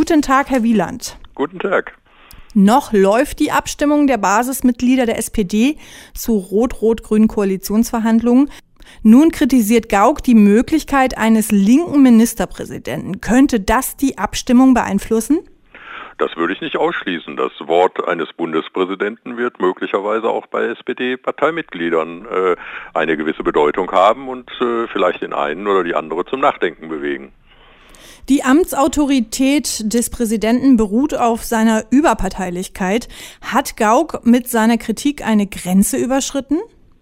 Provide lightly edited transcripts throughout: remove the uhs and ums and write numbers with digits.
Guten Tag, Herr Wieland. Guten Tag. Noch läuft die Abstimmung der Basismitglieder der SPD zu rot-rot-grünen Koalitionsverhandlungen. Nun kritisiert Gauck die Möglichkeit eines linken Ministerpräsidenten. Könnte das die Abstimmung beeinflussen? Das würde ich nicht ausschließen. Das Wort eines Bundespräsidenten wird möglicherweise auch bei SPD-Parteimitgliedern eine gewisse Bedeutung haben und vielleicht den einen oder die andere zum Nachdenken bewegen. Die Amtsautorität des Präsidenten beruht auf seiner Überparteilichkeit. Hat Gauck mit seiner Kritik eine Grenze überschritten?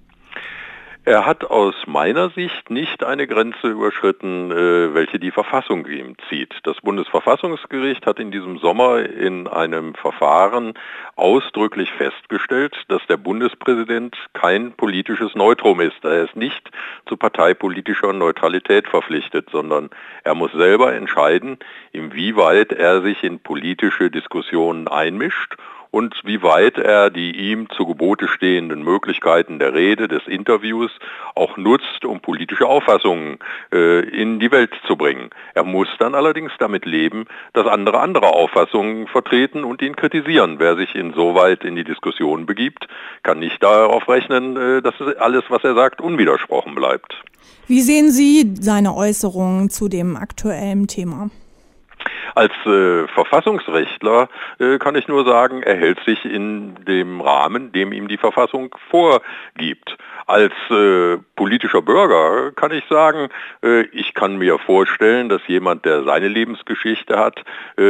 Er hat aus meiner Sicht nicht eine Grenze überschritten, welche die Verfassung ihm zieht. Das Bundesverfassungsgericht hat in diesem Sommer in einem Verfahren ausdrücklich festgestellt, dass der Bundespräsident kein politisches Neutrum ist. Er ist nicht zu parteipolitischer Neutralität verpflichtet, sondern er muss selber entscheiden, inwieweit er sich in politische Diskussionen einmischt und wie weit er die ihm zu Gebote stehenden Möglichkeiten der Rede, des Interviews auch nutzt, um politische Auffassungen in die Welt zu bringen. Er muss dann allerdings damit leben, dass andere Auffassungen vertreten und ihn kritisieren. Wer sich insoweit in die Diskussion begibt, kann nicht darauf rechnen, dass alles, was er sagt, unwidersprochen bleibt. Wie sehen Sie seine Äußerungen zu dem aktuellen Thema? Als Verfassungsrechtler kann ich nur sagen, er hält sich in dem Rahmen, dem ihm die Verfassung vorgibt. Als politischer Bürger kann ich sagen, ich kann mir vorstellen, dass jemand, der seine Lebensgeschichte hat,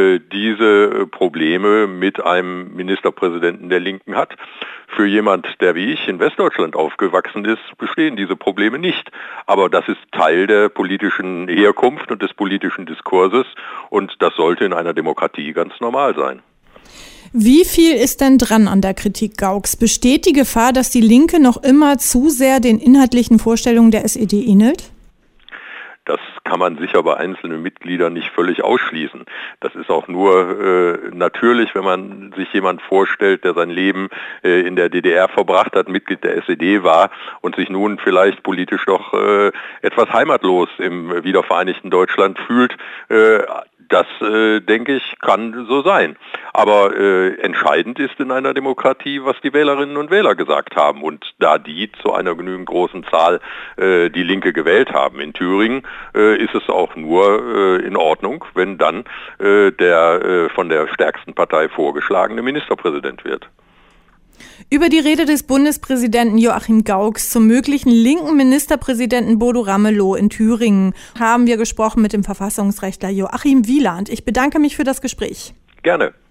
diese Probleme mit einem Ministerpräsidenten der Linken hat. Für jemand, der wie ich in Westdeutschland aufgewachsen ist, bestehen diese Probleme nicht. Aber das ist Teil der politischen Herkunft und des politischen Diskurses und das sollte in einer Demokratie ganz normal sein. Wie viel ist denn dran an der Kritik Gaucks? Besteht die Gefahr, dass die Linke noch immer zu sehr den inhaltlichen Vorstellungen der SED ähnelt? Das kann man sicher bei einzelnen Mitgliedern nicht völlig ausschließen. Das ist auch nur natürlich, wenn man sich jemand vorstellt, der sein Leben in der DDR verbracht hat, Mitglied der SED war und sich nun vielleicht politisch doch etwas heimatlos im wiedervereinigten Deutschland fühlt. Das, denke ich, kann so sein. Aber entscheidend ist in einer Demokratie, was die Wählerinnen und Wähler gesagt haben. Und da die zu einer genügend großen Zahl die Linke gewählt haben in Thüringen, ist es auch nur in Ordnung, wenn dann der von der stärksten Partei vorgeschlagene Ministerpräsident wird. Über die Rede des Bundespräsidenten Joachim Gaucks zum möglichen linken Ministerpräsidenten Bodo Ramelow in Thüringen haben wir gesprochen mit dem Verfassungsrechtler Joachim Wieland. Ich bedanke mich für das Gespräch. Gerne.